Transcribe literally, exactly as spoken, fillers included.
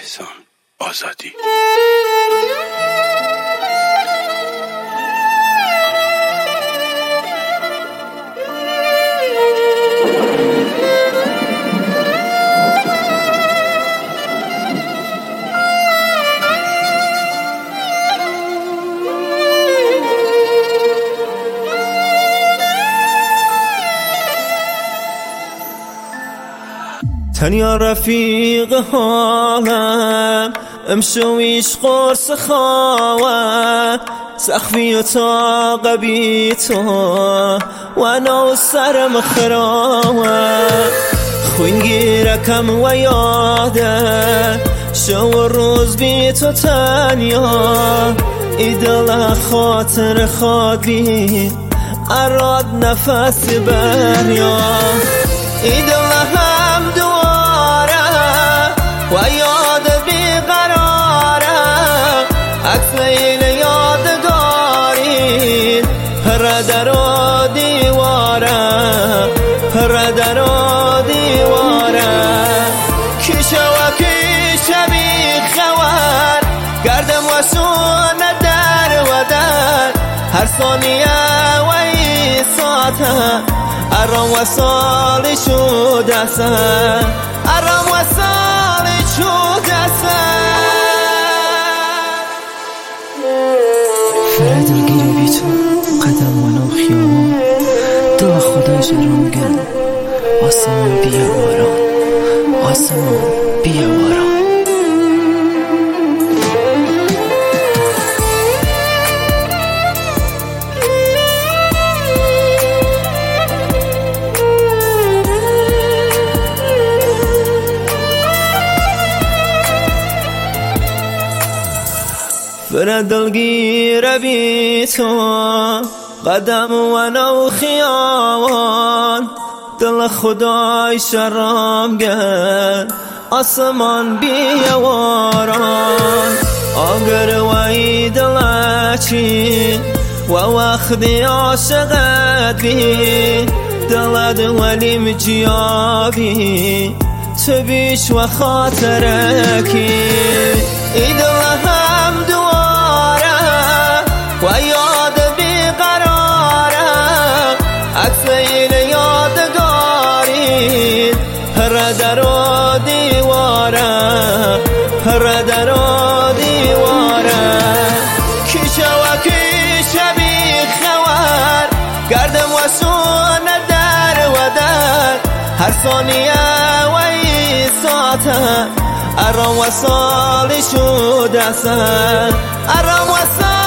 احسان آزادی. تنیا رفیق حالم امشویش قرص خواه سخفی و طاقه بی تو و انا سرم خراه خوین گیرکم و یاده شو و روز بی تو تنیا ایدل خاطر خوابی اراد نفس بریا ایدل هم دواره و یاد بیقراره عکس لیل یادگاری هر در و دیواره هر در و دیواره کیشه و کیشه بی خوار گردم و سون در و در هر ثانیه و ای ساعته ارام و سالی شده سن ارام و سالی شده سن فرد گیره بی تو قدم منو خیابان دل خدا جرام گل آسمان بیا باران آسمان بیا باران فرد دلگیر بی تو قدم و نو خیابان دل خدای شرام گل آسمان بیواران آگر و ای دلچی و وقتی عاشقت بی دلت ولیم جیابی تو بیش و خاطرکی ای دل هم دواره و یاد بیقراره عکس این یادگاری هر در و دیواره هر در و دیواره کیشه و کیشه بی خوار گردم و سون در و در هر ثانیه و ای ساعته ارام و سالی شده سن ارام و سالی